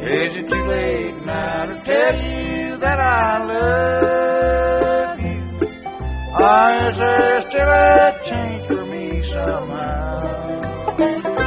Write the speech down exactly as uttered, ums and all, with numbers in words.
Is it too late now to tell you that I love you? Or is there still a chance for me somehow?